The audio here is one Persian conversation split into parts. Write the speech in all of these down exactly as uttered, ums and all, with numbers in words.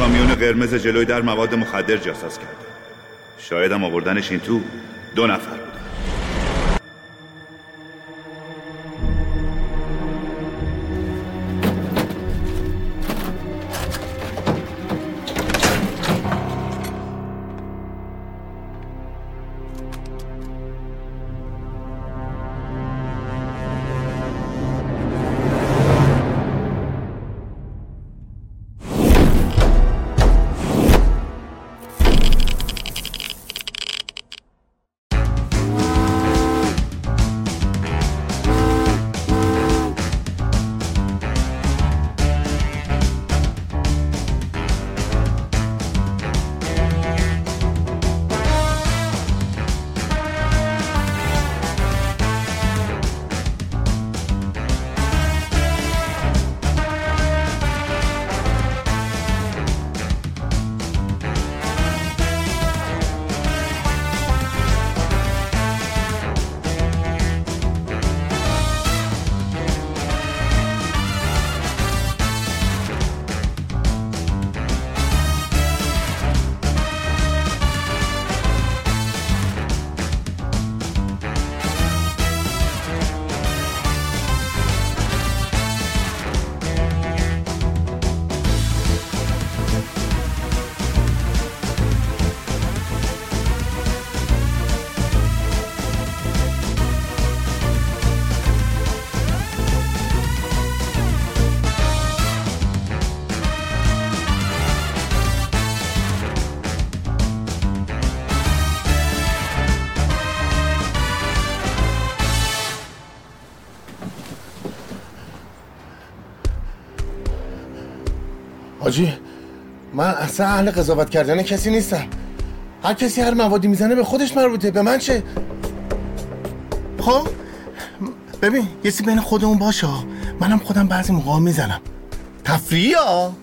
کامیون قرمز جلوی در مواد مخدر جاساز کرده. شاید هم آوردنش این تو دو نفر بودن. حاجی من اصلا اهل قضاوت کردن کسی نیستم. هر کسی هر موادی میزنه به خودش مربوطه، به من چه؟ خب ببین یه چیزی بین خودمون باشه، منم خودم بعضی موقع میزنم تفریحی ها.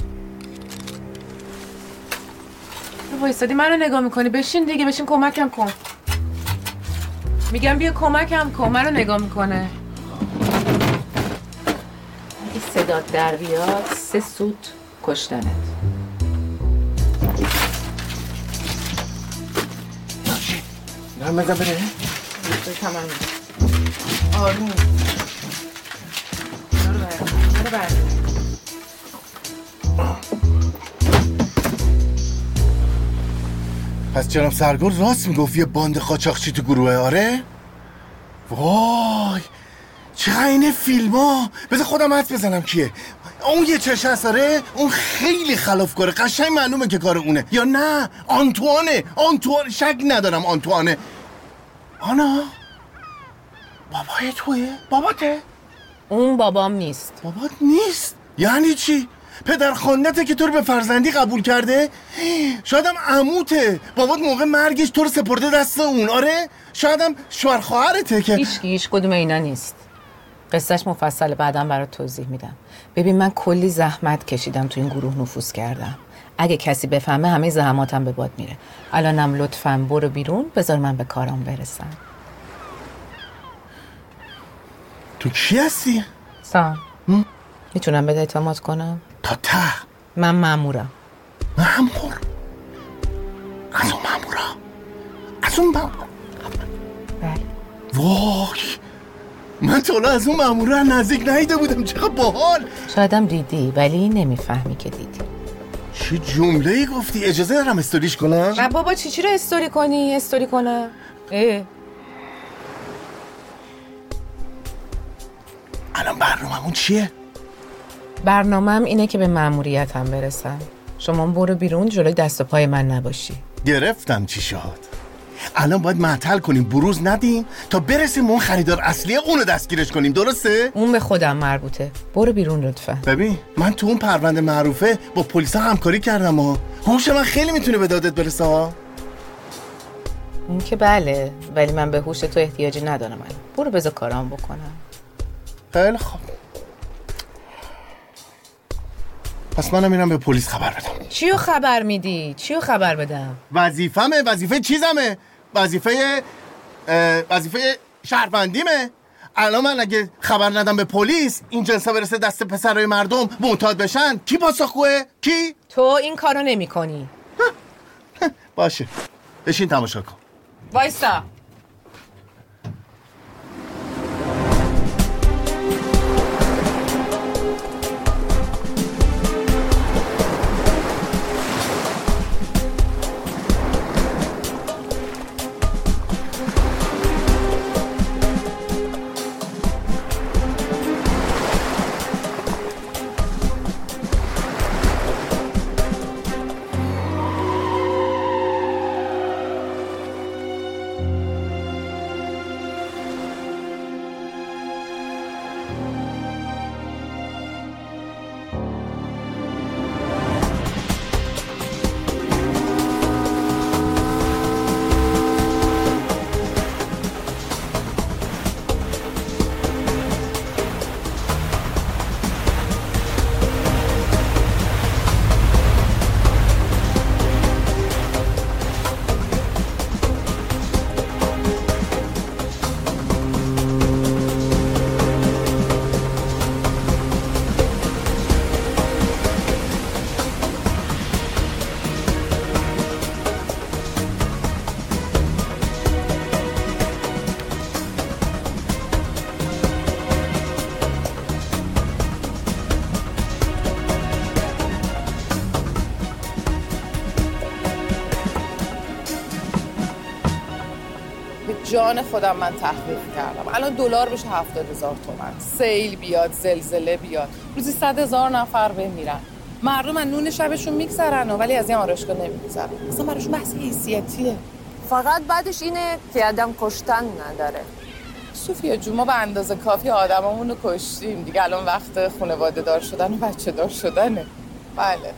وایسادی منو نگاه میکنی؟ بشین دیگه، بشین کمکم کن. میگم بیا کمکم کن، منو نگاه میکنه. این صدا در بیاد سه سوت کشتنت. نرم بزن بره. تمام آروم. برو برد برو برد. پس جناب سرگل راست میگفت یه باند قاچاقچی تو گروه؟ آره؟ وای چقدر اینه فیلم ها. بذار خودم حدس بزنم کیه. اون یه چشه هست آره؟ اون خیلی خلافکاره، قشنگ معلومه که کار اونه. یا نه آنتوانه. آنتوان شک ندارم آنتوانه. آنا بابای توه؟ باباته؟ اون بابام نیست. بابات نیست؟ یعنی چی؟ پدر خواندته که تو رو به فرزندی قبول کرده؟ شاید هم عموته، بابات موقع مرگش تو رو سپرده دست اون. آره؟ شاید هم شوهر خواهرته که هیچ هیچ کدوم اینا نیست. قصهش مفصل بعدم برات توضیح میدم. ببین من کلی زحمت کشیدم تو این گروه نفوذ کردم. اگه کسی بفهمه همه زحماتم به باد میره. الانم لطفاً برو بیرون، بذار من به کارام برسم. تو کی هستی؟ سام میتونم بده اعتماد کنم؟ تا ته. من مامورم. مامور؟ از اون مامورا؟ از اون مامور؟ بله. وای من تا حالا از اون مامورا نزدیک ندیده بودم. چقدر باحال. شایدم دیدی ولی نمیفهمی که دیدی. چه جمله‌ای گفتی؟ اجازه دارم استوریش کنم؟ نه بابا چی چی رو استوری کنی؟ استوری کنم؟ اه. الان برنامه‌مون چیه؟ برنامه‌م اینه که به مأموریتم برسم. شما برو بیرون، جلوی دست و پای من نباشی. گرفتم چی شد. الان باید معطل کنیم، بروز ندیم تا برسیم اون خریدار اصلی اونو دستگیرش کنیم. درسته؟ اون به خودم مربوطه. برو بیرون لطفا. ببین من تو اون پرونده معروفه با پلیسا همکاری کردم ها. هوش من خیلی میتونه به دادت برسه ها. اون که بله، ولی من به هوش تو احتیاجی ندارم. من برو بذار کارام بکنم. خیلی خوب. پس منم میرم به پلیس خبر بدم. چیو خبر میدی؟ چیو خبر بدم؟ وظیفمه. وظیفه چیزمه؟ وظیفه وظیفه شهروندیمه. الان من اگه خبر ندم به پلیس این جنسا برسه دست پسرای مردم معتاد بشن، کی پاسخگوه؟ کی؟ تو این کارو نمی کنی. باشه بشین تماشا کن. وایسا. جان خودم من تحقیق کردم. الان دلار بشه هفتاد هزار تومن. سیل بیاد، زلزله بیاد، روزی صد هزار نفر بمیرن. مردم از نون شبشون میگذرن ولی از این آرایشگاه نمیگذرن. اصلا براشون بحث حیثیتیه. فقط بعدش اینه که آدم کشتن نداره. صوفیا جون، ما به اندازه کافی آدمامون رو کشتیم دیگه. الان وقت خانواده دار شدن و بچه دار شدنه. بله.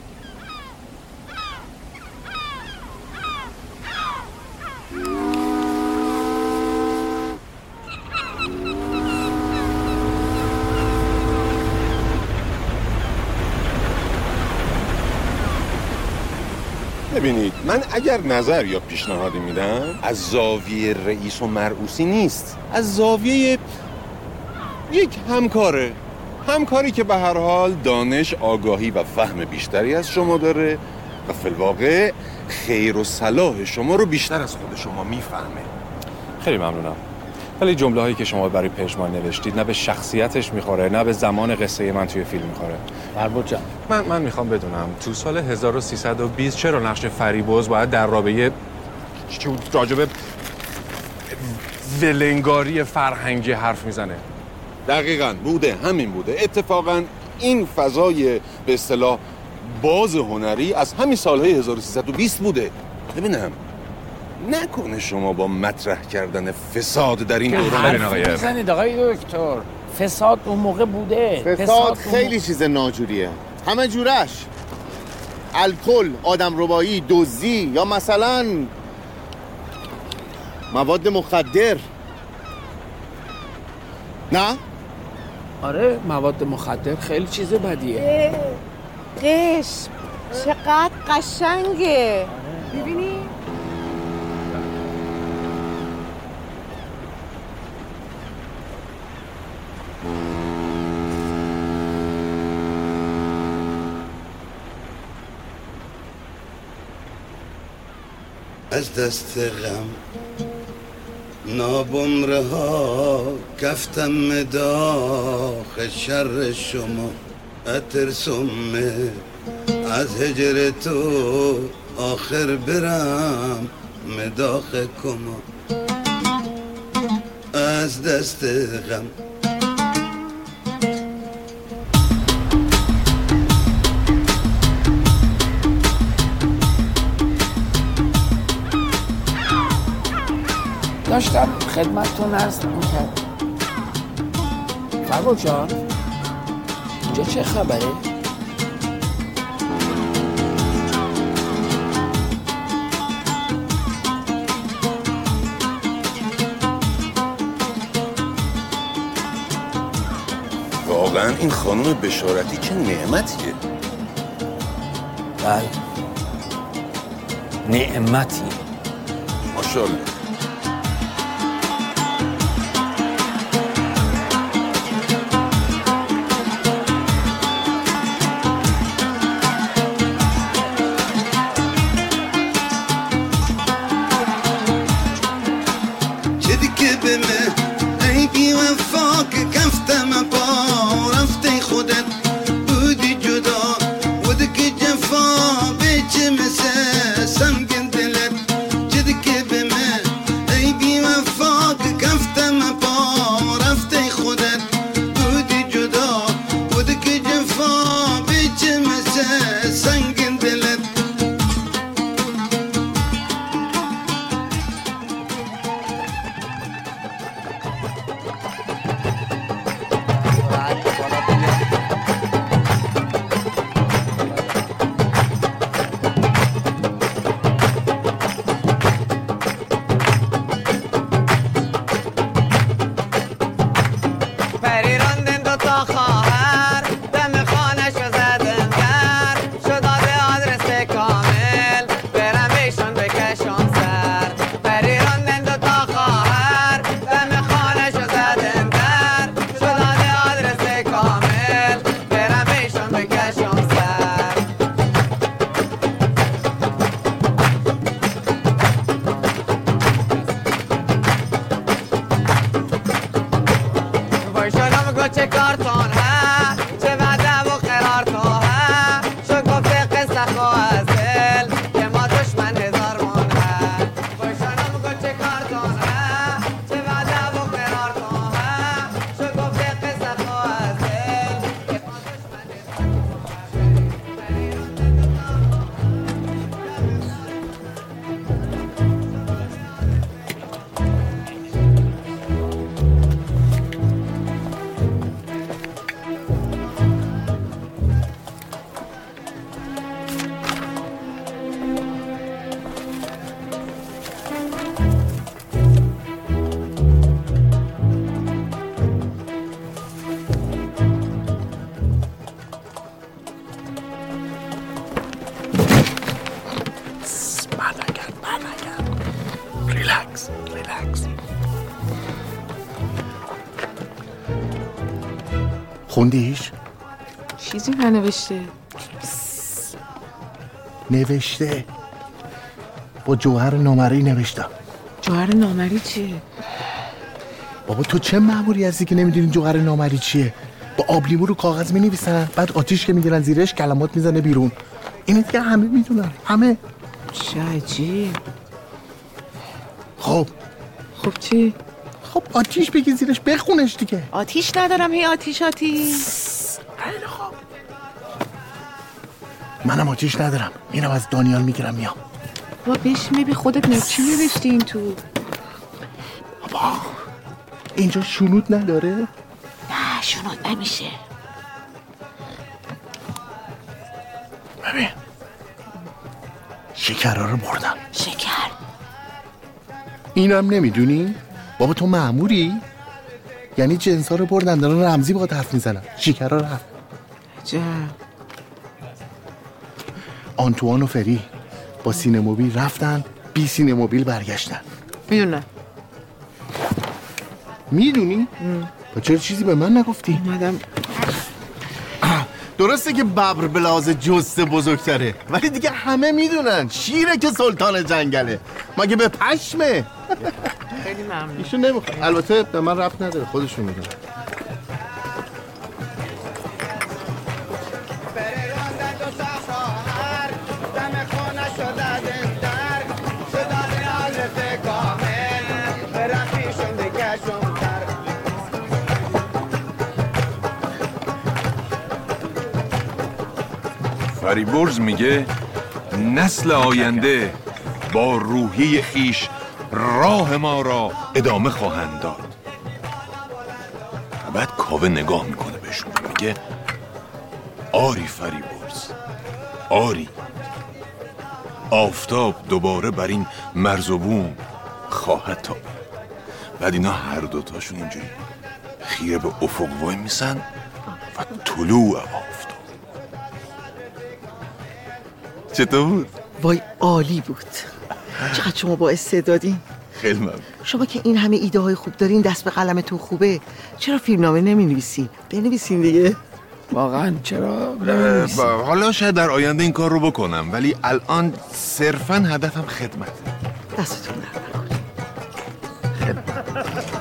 ببینید، من اگر نظر یا پیشنهادی میدم از زاویه رئیس و مرعوسی نیست، از زاویه یک همکاره همکاری که به هر حال دانش، آگاهی و فهم بیشتری از شما داره و فی الواقع خیر و صلاح شما رو بیشتر از خود شما میفهمه. خیلی ممنونم، ولی جمله هایی که شما برای پژمان نوشتید نه به شخصیتش میخوره نه به زمان قصه من توی فیلم میخوره. فربود جان، من من میخوام بدونم تو سال هزار و سیصد و بیست چرا نقش فریبرز باید در رابطه راجب ولنگاری فرهنگی حرف میزنه؟ دقیقاً بوده، همین بوده. اتفاقاً این فضای به اصطلاح باز هنری از همین سالهای هزار و سیصد و بیست بوده. ببینم نکنه شما با مطرح کردن فساد در این دوران حرف میزنید آقای دکتر؟ فساد اون موقع بوده. فساد, فساد خیلی م... چیز ناجوریه، همه جورش. الکل، آدم ربایی، دزدی یا مثلا مواد مخدر. نه؟ آره، مواد مخدر خیلی چیز بدیه. قشم چقدر قشنگه. ببینی؟ از دست غم نابمره ها کفتم داخل شر شما اترسمه از هجر تو آخر برم مداخ کما از دست غم. داشتم خدمتتون عرض میکرد. فربود جان، اینجا چه خبره؟ واقعا این خانم بشارتی چه نعمتیه. بله، نعمتی. ماشاءالله. به من ای بی وفا که کفتم پا رفته خودت بودی جدا بودی که جفا بیچه مثل سنگین دلت جدی که به من ای بی وفا که کفتم پا رفته خودت بودی جدا بودی که جفا بیچه مثل سنگین دلت خوندیش؟ چیزی ننوشته. نوشته با جوهر نامری نوشتم. جوهر نامری چیه؟ بابا تو چه مأموری هستی که نمیدونی جوهر نامری چیه؟ با آب لیمو رو کاغذ مینویسن، بعد آتیش که میگیرن زیرش کلمات میزنه بیرون. اینو دیگه همه میدونن، همه. چه عجیب. خب خب چی؟ خب آتیش بگی زیرش بخونش دیگه. آتیش ندارم هی آتیش آتیش. خیلی خوب. منم آتیش ندارم، اینم از دانیال میگیرم میام. بابا بشمه بی خودت نه چی نوشتی این تو؟ بابا اینجا شنود نداره؟ نه شنود نمیشه. ببین شکرها رو بردم. شکر اینم نمیدونی؟ بابا تو مأموری؟ یعنی جنسا رو بردن دارن رمزی با حرف میزنن. شکرها رفت. عجب. آنتوان و فری با سینموبیل رفتن، بی سینموبیل برگشتن. میدونم. میدونی؟ با چرا چیزی به من نگفتی؟ اومدم. درسته که ببر بلاز جسته بزرگتره، ولی دیگه همه میدونن شیره که سلطان جنگله، مگه به پشمه. خیلی ممنون. ایشون نمیخواد، البته به من ربط نداره، خودشون میدونن. فریبرز میگه نسل آینده با روحی خیش راه ما را ادامه خواهند داد. بعد کاوه نگاه میکنه بهشون میگه آری فریبرز، آری. آفتاب دوباره بر این مرز و بوم خواهد تابید. بعد اینا هر دوتاشون اینجوری خیره به افق وای میسن و طلوع آفتاب. چطور بود؟ وای عالی بود. چقدر شما با استعدادین. خیلی ممنون. شما که این همه ایده های خوب دارین، دست به قلمتون خوبه، چرا فیلمنامه نمی نویسین؟ بنویسین دیگه. واقعا چرا نمی‌نویسین؟ حالا شاید در آینده این کار رو بکنم، ولی الان صرفاً هدفم خدمت. دستتون در نکنه. خدمت.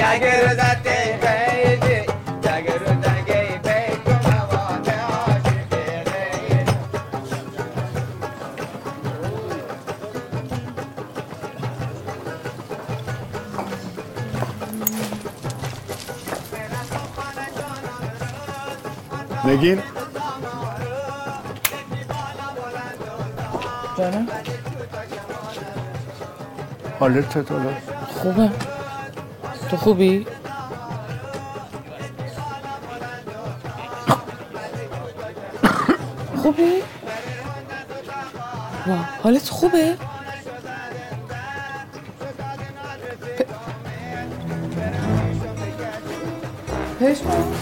نگین جانم حالت چطوره؟ خوبه. تو خوبی؟ خوبی؟ وا حالت خوبه؟ پ... پشمان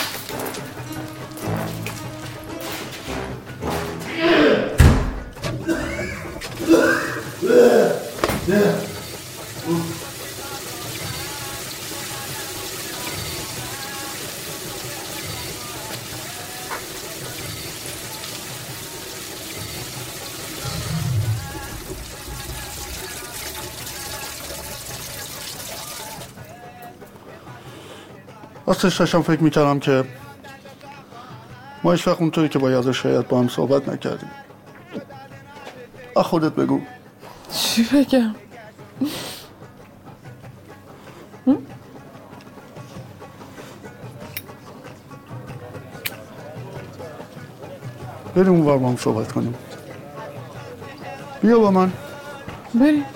راستش داشتم فکر میکردم که ما هیچ وقت اونطوری که باید شاید با هم صحبت نکردیم. خودت بگو. چی بگم؟ بریم اونور با هم صحبت کنیم. بیا با من. بریم.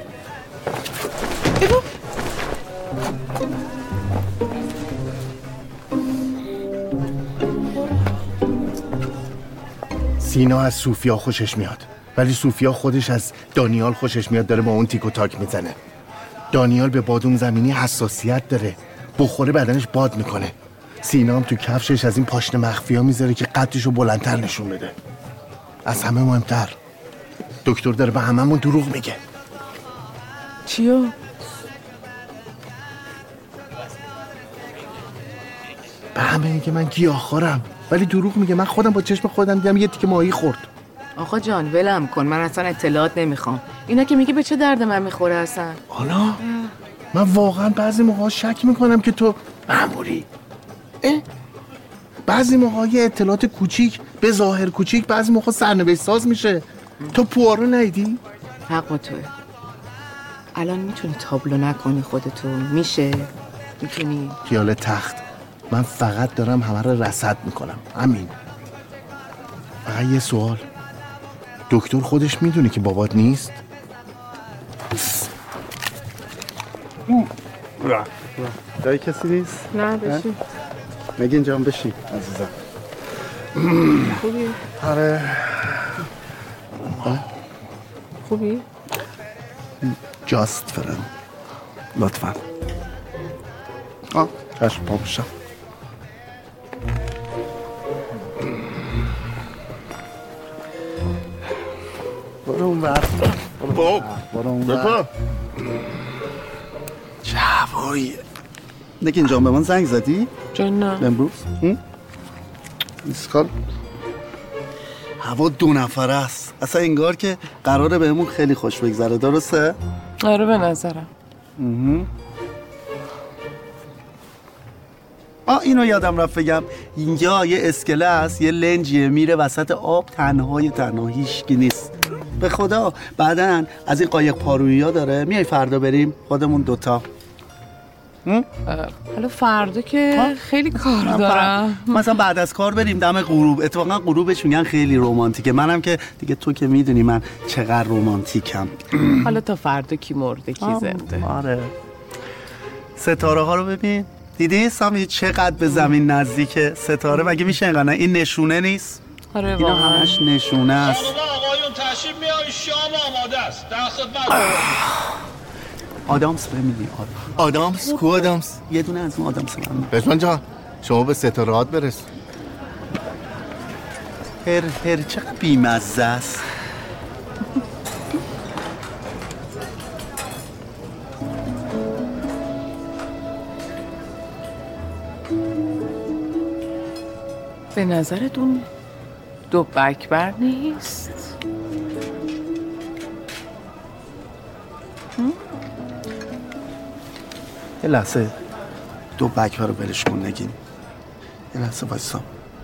سینا از سوفیا خوشش میاد، ولی سوفیا خودش از دانیال خوشش میاد، داره با اون تیک و تاک میزنه. دانیال به بادوم زمینی حساسیت داره، بخوره بدنش باد میکنه. سینا هم تو کفشش از این پاشنه مخفی ها میذاره که قدشو بلندتر نشون بده. از همه مهمتر دکتر داره به هممون دروغ میگه. چیو؟ به همه میگه من گیاهخوارم، ولی دروغ میگه. من خودم با چشم خودم دیدم یه تیکه ماهی خورد. آقا جان ولم کن، من اصلا اطلاعات نمیخوام. اینا که میگه به چه درد من میخوره اصلا؟ حالا من واقعا بعضی موقع شک میکنم که تو مأموری. بعضی موقع یه اطلاعات کوچیک به ظاهر کوچیک بعضی موقع سرنوشت ساز میشه. تو پوارو ندیدی؟ حق با توه. الان میتونی تابلو نکنی خودتو؟ میشه؟ میتونی؟ خیال تخت. من فقط دارم همه رو رصد میکنم. همین. فقط یه سوال، دکتر خودش میدونه که بابات نیست؟ جایی کسی نیست؟ نه بشین. نگین جان بشین عزیزم. خوبی؟ آره. خوبی؟ جاست فرم لطفا. آه چشم پا بشم. برو اون ور. باب برو اون ور. چه هواییه. نگین جان به من زنگ زدی؟ جان نه. امروز؟ اسکال هوا دو نفره است. اصلا انگار که قراره بهمون خیلی خوش بگذره. درسته؟ آره به نظرم. آه اینو یادم رفت بگم، اینجا یه اسکله است، یه لنجیه میره وسط آب، تنهای تنها، هیچکی نیست. به خدا بعدن از این قایق پارویی ها داره. میای فردا بریم خودمون دوتا؟ حالا فردا که خیلی کار دارم. مثلا بعد از کار بریم دم غروب. اتفاقا غروبش میگن خیلی رومانتیکه. منم که دیگه تو که میدونی من چقدر رومانتیکم. حالا تا فردا کی مرده کی زنده. آره. ستاره ها رو ببین. دیدی سامی چقدر به زمین نزدیکه ستاره؟ مگه میشه اینقدر؟ این نشونه نیست؟ آره اینا همش نشونه است. آقایون تشریف بیارید، شام آماده است. در خدمت. آدامس ببینی آدامس کو آدامس؟ یه دونه از اون آدامس من. پشمان جان شما به ستارهات برس. هر هر چقدر بیمزه است. به نظرتون دو بکبر نیست؟ یه لحظه دو بکوه رو بلش کن نگین. یه لحظه وایسا.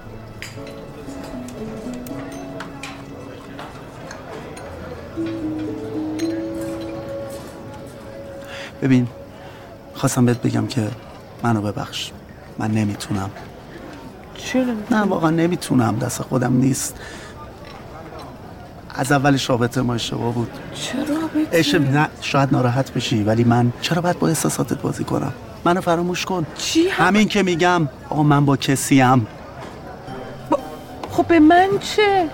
ببین خواستم بهت بگم که منو ببخش، من نمیتونم. چرا؟ نه واقعا نمیتونم، دست خودم نیست. از اولش رابطه ما اشتباه بود. چه رابطه؟ اشتباه نه، شاید ناراحت بشی ولی من چرا باید با احساساتت بازی کنم؟ منو فراموش کن. چی هم؟ همین که میگم آقا من با کسیم. با... خب به من چه؟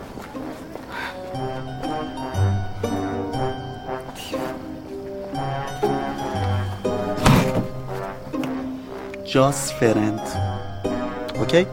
Just friend. اوکی؟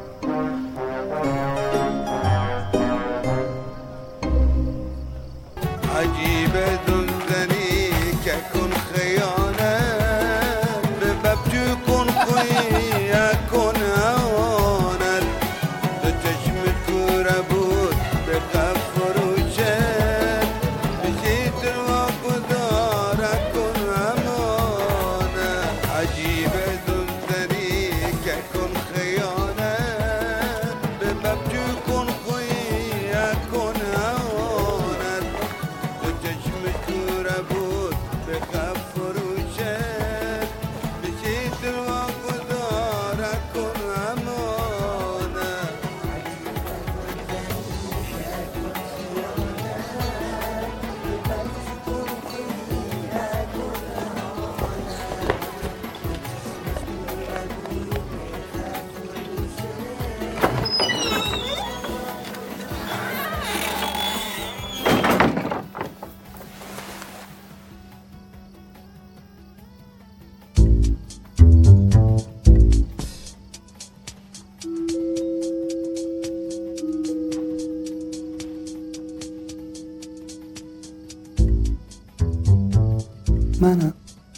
عجیبه دلزنی که کن خیانه به ببجو کن خویی کن هوانت دو چشم کوره بود به قف فروشه بشید رو گذاره کن همانه عجیبه دلزنی که کن خیانه به ببجو کن خویی کن هوانت دو چشم کوره بود به قف فروشه بشید رو گذاره کن همانه منم.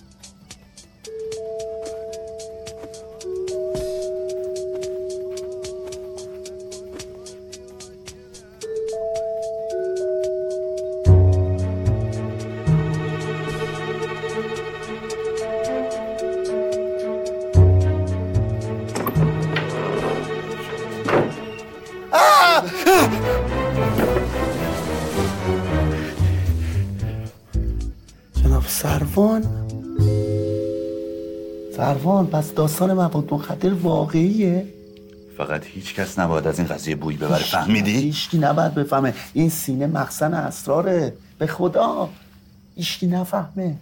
جناب سروان سروان پس داستان مواد مخدر واقعیه؟ فقط هیچ کس نباید از این قضیه بوی ببره، فهمیدی؟ هیچکی نباید بفهمه. این سینه مخزن اسراره، به خدا هیچکی نفهمه.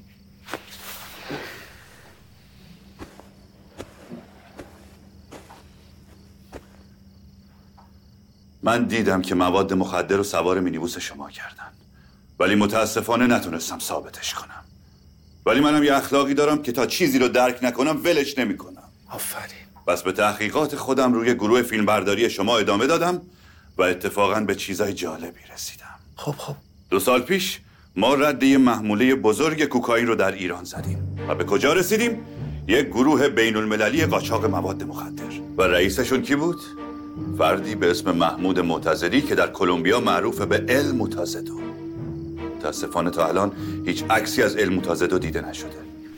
من دیدم که مواد مخدر رو سوار مینیبوس شما کردن، ولی متاسفانه نتونستم ثابتش کنم. ولی منم یه اخلاقی دارم که تا چیزی رو درک نکنم ولش نمی‌کنم. آفرین. پس به تحقیقات خودم روی گروه فیلمبرداری شما ادامه دادم و اتفاقاً به چیزای جالبی رسیدم. خب خب دو سال پیش ما رد یه محموله بزرگ کوکائین رو در ایران زدیم و به کجا رسیدیم؟ یک گروه بین المللی قاچاق مواد مخدر. و رئیسشون کی بود؟ فردی به اسم محمود معتزدی که در کلمبیا معروف به ال موتازدو. متاسفانه تا الان هیچ عکسی از ال موتازدو دیده نشده.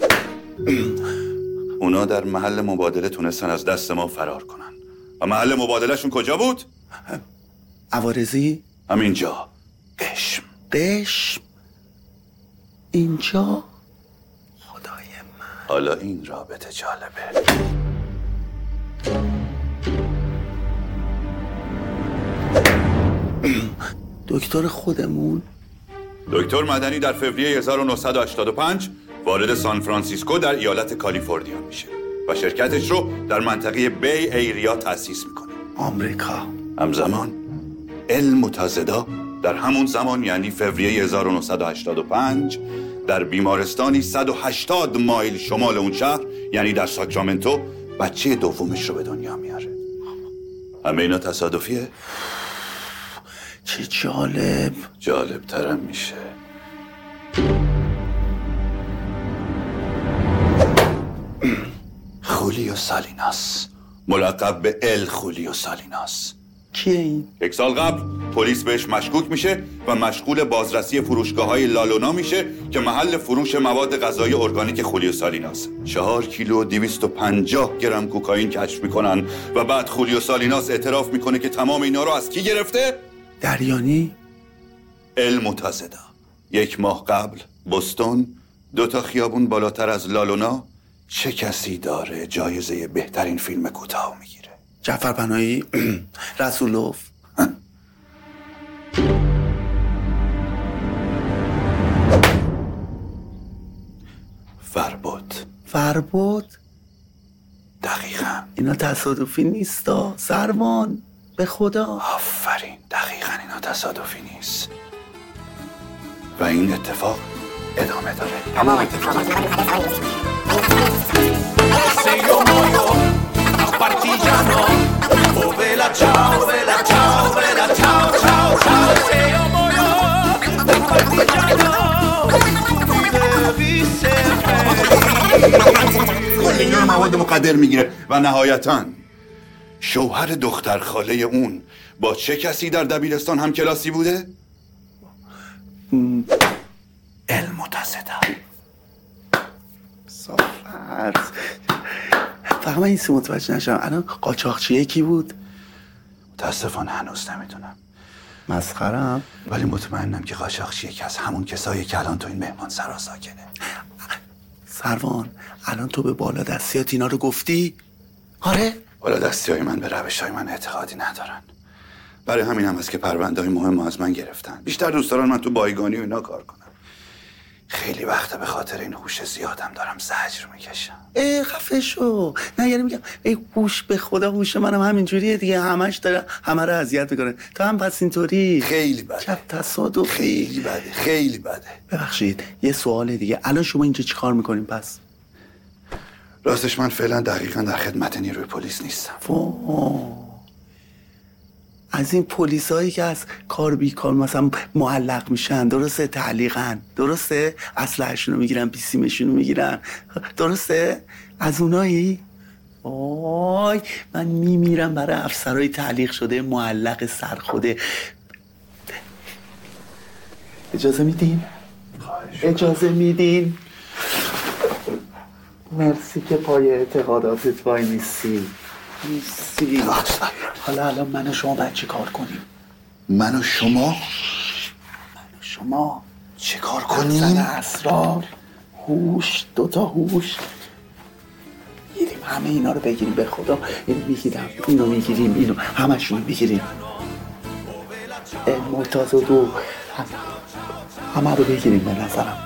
اونا در محل مبادله تونستن از دست ما فرار کنن. و محل مبادلهشون کجا بود؟ عوارضی؟ همینجا. قشم. قشم؟ اینجا؟ خدای من. حالا این رابطه جالبه. دکتر خودمون؟ دکتر مدنی در فوریه هزار و نهصد و هشتاد و پنج وارد سان فرانسیسکو در ایالت کالیفرنیا میشه و شرکتش رو در منطقه بی ایریا تأسیس میکنه. آمریکا. همزمان ال متزدا در همون زمان یعنی فوریه هزار و نهصد و هشتاد و پنج در بیمارستانی صد و هشتاد مایل شمال اون شهر یعنی در ساکرامنتو بچه دومش رو به دنیا میاره. همه اینا تصادفیه؟ چه جالب. جالب ترم میشه. خولیو سالیناس، ملقب به ال خولیو سالیناس. کیه این؟ یک سال قبل پلیس بهش مشکوک میشه و مشغول بازرسی فروشگاه‌های لالونا میشه که محل فروش مواد غذایی ارگانیک خولیو سالیناس. چهار کیلو و دویست و پنجاه گرم کوکائین کشف میکنن و بعد خولیو سالیناس اعتراف میکنه که تمام اینا رو از کی گرفته؟ دریانی؟ المتزدا. یک ماه قبل بوستون، دو تا خیابون بالاتر از لالونا. چه کسی داره جایزه بهترین فیلم کوتاه میگیره؟ جعفر پناهی؟ رسولوف؟ فربود. فربود؟ دقیقاً. اینا تصادفی نیستا سروان، به خدا. آفرین، دقیقاً اینا تصادفی نیست و این اتفاق ادامه داره. تمام اتفاقات کل اینا رو مواد مخدر میگیره و نهایتاً شوهر دختر خاله اون با چه کسی در دبیرستان هم کلاسی بوده؟ المتزدا. صافرز. فقط من این سی متوجه نشم، الان قاچاقچیه کی بود؟ متاسفانه هنوز نمیدونم. مسخرم. ولی مطمئنم که قاچاقچی یکی از همون کسایی که الان تو این مهمان سرا ساکنه. سروان، الان تو به بالا دستیات اینا رو گفتی؟ آره؟ بالا دستی های من به روش های من اعتقادی ندارن. برای همین هم هست که پرونده های مهم از من گرفتن. بیشتر دوست دارن من تو بایگانی و اینا کار کنم. خیلی وقته به خاطر این هوش زیادم دارم زجر میکشم. ای خفه شو. نه یعنی میگم ای هوش، به خدا هوش منم همینجوریه دیگه، همش داره همه رو اذیت میکنه. تو هم پس اینطوری؟ خیلی بده. چه تصادف. خیلی بده، خیلی بده. ببخشید یه سوال دیگه، الان شما اینجا چی کار میکنین پس؟ راستش من فعلا دقیقاً در خدمت نیروی پلیس نیستم. فو. از این پلیسایی که از کار بیکار مثلا معلق میشن، درسته؟ تعلیقن، درسته؟ اسلحه‌شون رو میگیرن، بیسیمشون رو میگیرن، درسته؟ از اونایی؟ آی من میمیرم برای افسرهای تعلیق شده معلق سرخوده. اجازه میدین؟ اجازه میدین؟ مرسی که پای اعتقاداتت وای نیستی. نیستی. حالا الان من و شما باید چی کار کنیم؟ من و شما؟ من و شما چی کار کنیم؟ اسرار، هوش، دوتا هوش گیریم، همه اینا رو بگیریم. به خدا اینو میگیرم، اینو میگیریم، اینو همشون میگیریم. مرتضی دو همه رو بگیریم به نظرم.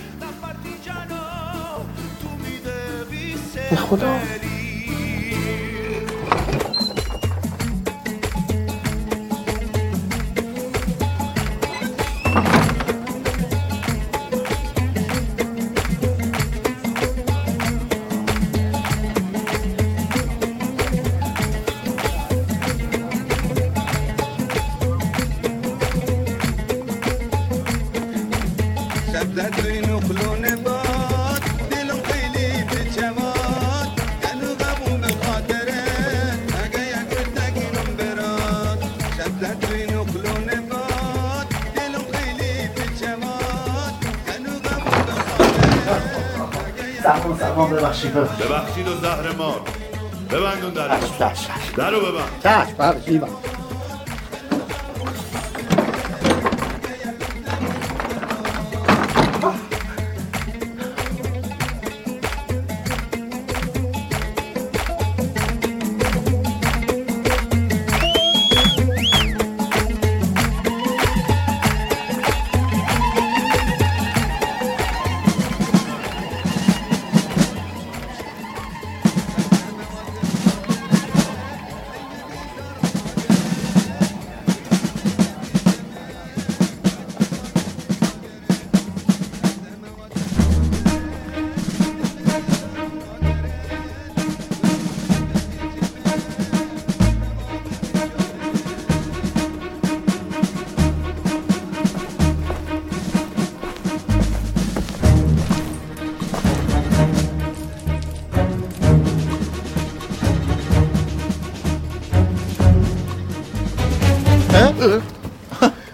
به خدا. ببخشید ببخشید و زهر مار ببندون در در رو ببند. چشم ببخشید میبند.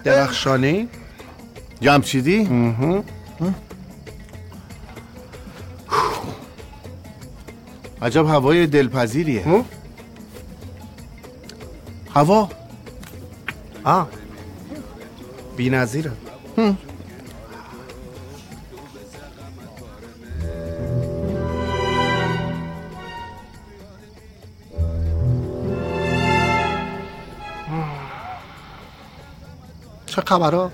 درخشانی جمشیدی؟ عجب هوای دلپذیریه. هوا آه بی نظیره. چه خبرها؟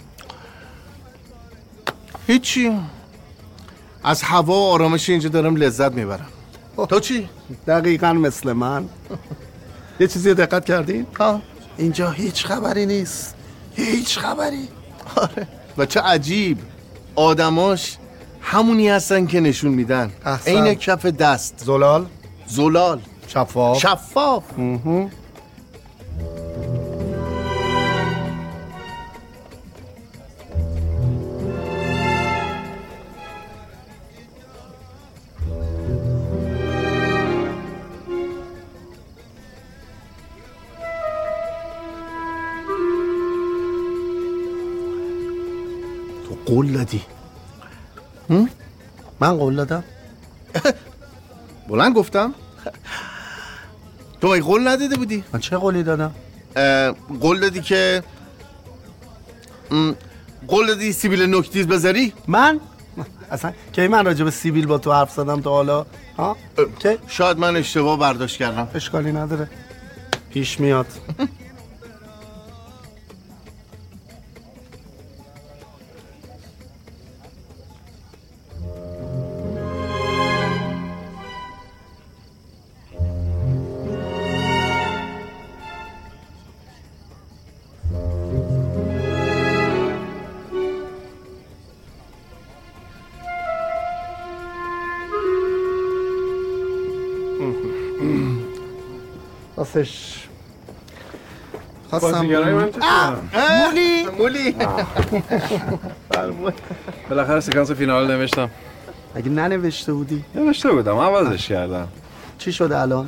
هیچی، از هوا و آرامش اینجا دارم لذت میبرم. تو چی؟ دقیقاً مثل من. یه چیزی رو دقت کردین؟ ها اینجا هیچ خبری نیست، هیچ خبری. آره و چه عجیب، آدماش همونی هستن که نشون میدن. عین کف دست. زلال زلال شفاف شفاف. قول دادی. من قول دادم. بلند گفتم. تو ای قول نداده بودی؟ من چه قولی دادم؟ قول دادی که قول دادی سیبیل نوکتیز بذاری؟ من؟ اصلا کی من راجع به سیبیل با تو حرف زدم تا حالا؟ ها؟ که شاید من اشتباه برداشت کردم. اشکالی نداره، پیش میاد. راستش خواستم مولی مولی بالاخره سکانس فینال نوشتم. اگه ننوشته بودی؟ نوشته بودم، عوضش کردم. چی شده الان؟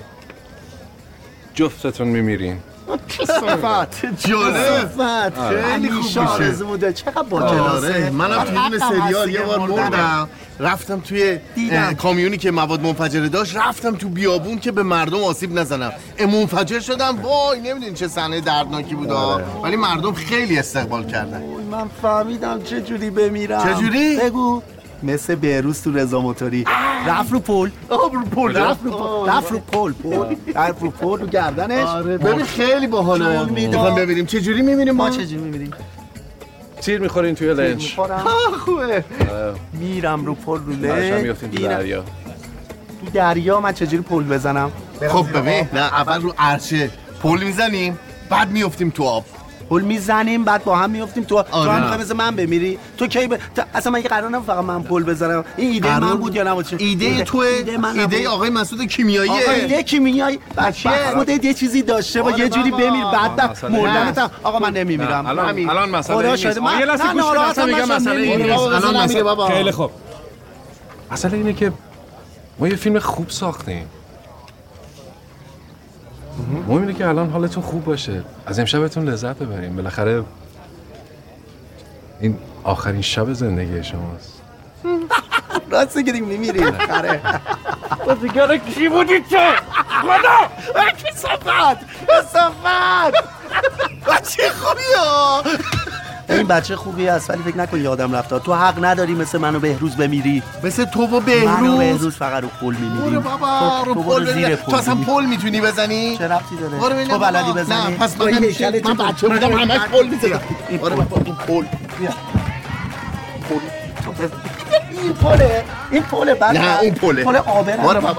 جفتتون میمیرین. صفت جالب، خیلی خوب آرزو بوده. چقدر با کلاسه. منم توی این سریال یه بار مردم، رفتم توی کامیونی که مواد منفجره داشت، رفتم تو بیابون که به مردم آسیب نزنم. منفجر شدم. وای نمیدونی چه صحنه دردناکی بود، ولی مردم خیلی استقبال کردن. من فهمیدم چه جوری بمیرم. چه جوری؟ بگو. مثل بهروز تو رضا موتوری رفت رو پل. رو پل رفت رو پل رفت رو پل پل رفت رو پل رو گردنش. آره ببین خیلی باحاله. میخوام ببینیم چه جوری می‌بینیم ما. چه جوری می‌بینیم؟ تیر می‌خورین توی لنج. خوبه. میرم رو پل رو لنج. میافتین تو دریا. تو دریا من چه جوری پل بزنم؟ خب ببین، نه اول رو عرشه پل میزنیم، بعد میافتیم تو آب. پل میزنیم بعد با هم میافتیم تو. تو هم میخوای مثل من بمیری؟ تو کی ب... تو... اصلا من یه قرار نبود فقط من پل بزنم. این ایده من بود یا نبود؟ ایده توه؟ ایده, ایده آقای مسعود کیمیاییه. آقا ایده کیمیایی. بچه خودت یه چیزی داشته با یه جوری بمیر بعد مردنت. آقا من نمیمیرم. الان الان مسئله خدا شاهد. من یه لحظه گوش کن، میگم مسئله این نیست. الان مسئله بابا. خیلی خوب. مسئله اینه که ما یه فیلم خوب ساختیم. مهم اینه که الان حالتون خوب باشه، از امشبتون لذت ببریم. بالاخره این آخرین شب زندگی شماست. راسته که دیگه میمیریم. خره بازیگر کی بودی تو؟ خدا کثافت کثافت. بچه خوبی ها. این بچه خوبی است ولی فکر نکن یادم رفته. تو حق نداری مثل من و بهروز بمیری. مثل تو و بهروز. من و بهروز فقط رو پل میمیریم. بابا رو پل زیر پل. تو اصلا پل میتونی بزنی؟ چه ربطی داره؟ تو بلدی بزنی؟ نه پس من همیشه من بچه بودم همش پل میزدم. آره بابا تو پل. پل. این پله. این پله بعد. نه اون پله. پل آبر. آره بابا.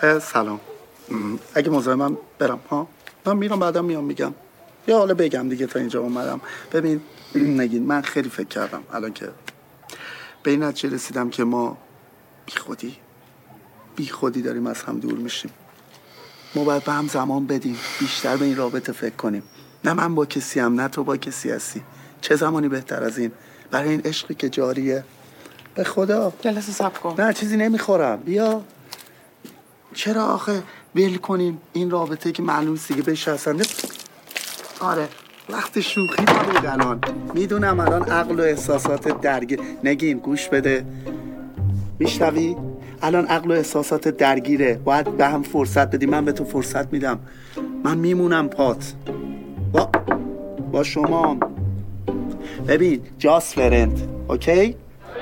سلام. اگه مزاحمم برم ها؟ من میرم بعدا میام میگم. یا حالا بگم دیگه تا اینجا اومدم. ببین نگین من خیلی فکر کردم الان که به این نتیجه رسیدم که ما بی خودی بی خودی داریم از هم دور میشیم. ما باید به هم زمان بدیم، بیشتر به این رابطه فکر کنیم. نه من با کسی هم نه تو با کسی هستی. چه زمانی بهتر از این برای این عشقی که جاریه؟ به خدا جلسه صبر کن. نه چیزی نمیخورم. بیا. چرا آخه ول کنیم این رابطه که معلوم دیگه بهش هستنده؟ آره وقت شوخی نبود الان. میدونم الان عقل و احساسات درگیر. نگین گوش بده، میشنوی؟ الان عقل و احساسات درگیره، باید به هم فرصت بدیم. من به تو فرصت میدم، من میمونم پات با, با شما. ببین جاست فرند. اوکی؟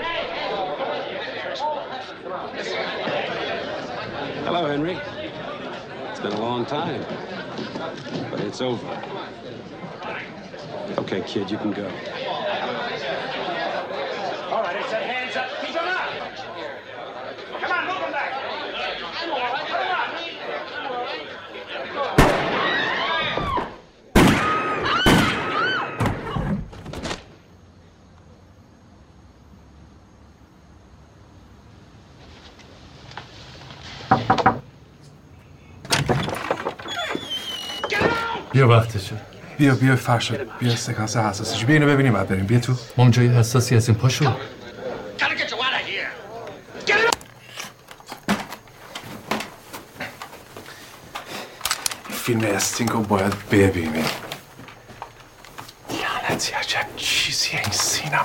Hello, Henry. It's been a long time, but it's over. Okay, kid, you can go. All right, I said hands up. Keep them up. Come on, move them back. Come on. بیا وقتشه. بیا بیا فرشاد، بیا سکانس حساسیش. بیا اینو ببینیم بعد بریم. بیا تو. ما جای حساسی هستیم. پاشو. فیلم استینگو باید ببینیم. لعنتی عجب چیزیه این سینما.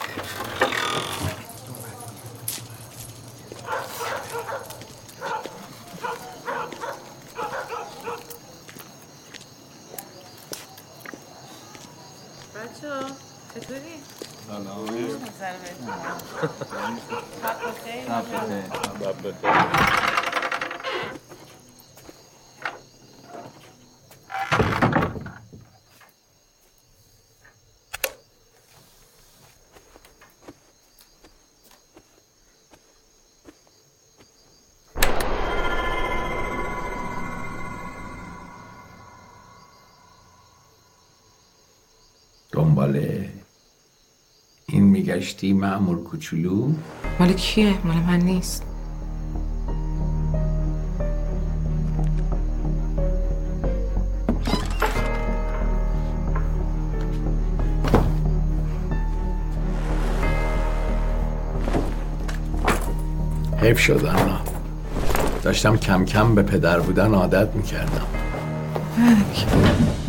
دنباله این میگشتی مأمور کوچولو؟ مال کیه؟ مال من نیست. حیف شد انا داشتم کم کم به پدر بودن عادت میکردم.